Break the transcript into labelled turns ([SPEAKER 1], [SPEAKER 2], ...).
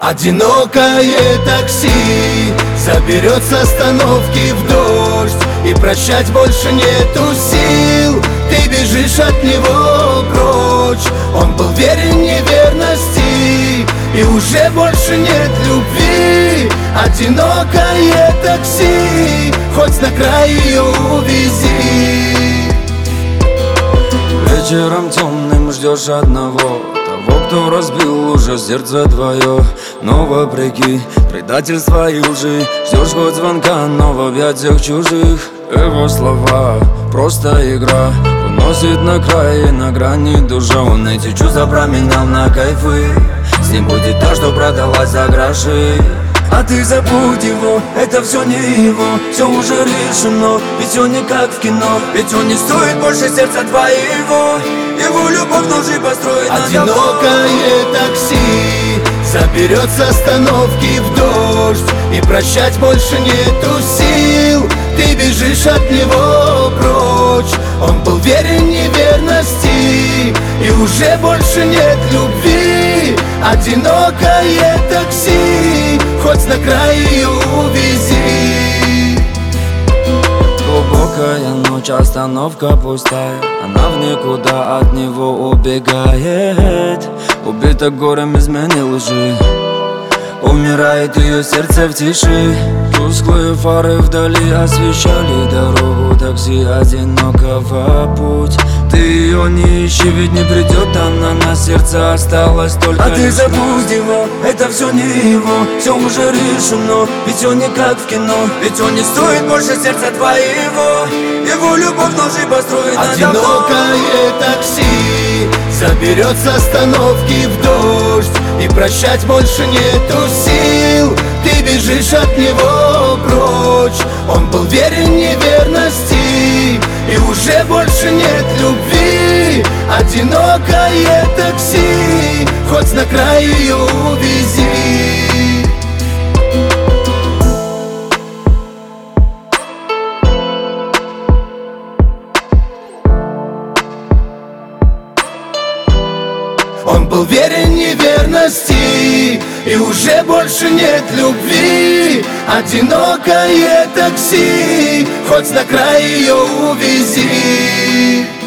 [SPEAKER 1] Одинокое такси заберет с остановки в дождь, и прощать больше нету сил. Ты бежишь от него прочь. Он был верен неверности, и уже больше нет любви. Одинокое такси, хоть на край ее увези.
[SPEAKER 2] Вечером темным ждешь одного, того, кто разбил уже сердце твое. Но вопреки предательства и лжи ждешь хоть звонка, но в объятиях чужих. Его слова просто игра, уносит на край, на грани душа. Он эти чувства променял на кайфы, с ним будет та, что продалась за гроши. А ты забудь его, это все не его, все уже решено. Ведь он не как в кино, ведь он не стоит больше сердца твоего. Его любовь ножи построить надо.
[SPEAKER 1] Одинокое такси заберет с остановки в дождь, и прощать больше нету сил. Ты бежишь от него прочь. Он был верен неверности, и уже больше нет любви. Одинокое такси, хоть на край ее увези.
[SPEAKER 2] Глубокая ночь, остановка пустая, она в никуда от него убегает. Убита горем измены лжи, умирает ее сердце в тиши. Тусклые фары вдали освещали дорогу такси одинокого путь. Ты ее не ищи, ведь не придет она, на сердце осталось только. А ты забудь его, это все не его, все уже решено. Ведь он не как в кино, ведь он не стоит больше сердца твоего. Его любовь ножи построить надо.
[SPEAKER 1] Одинокое такси заберет с остановки в дождь, и прощать больше нету сил. Ты бежишь от него прочь. Он был верен неверности, и уже больше нет любви. Одинокое такси, хоть на край ее увези. Он был верен неверности, и уже больше нет любви. Одинокое такси, хоть на край ее увези.